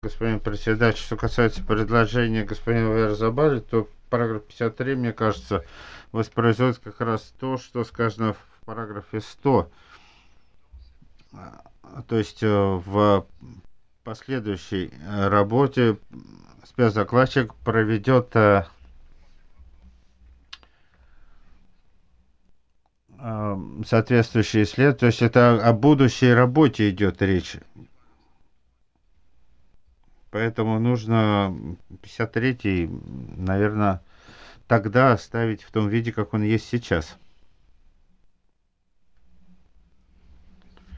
Господин председатель, что касается предложения господина Верзабаля, то параграф 53, мне кажется, воспроизводит как раз то, что сказано в параграфе 100. То есть в последующей работе спецдокладчик проведет соответствующие исследования. То есть это о будущей работе идет речь. Поэтому нужно 53-й, наверное, тогда оставить в том виде, как он есть сейчас.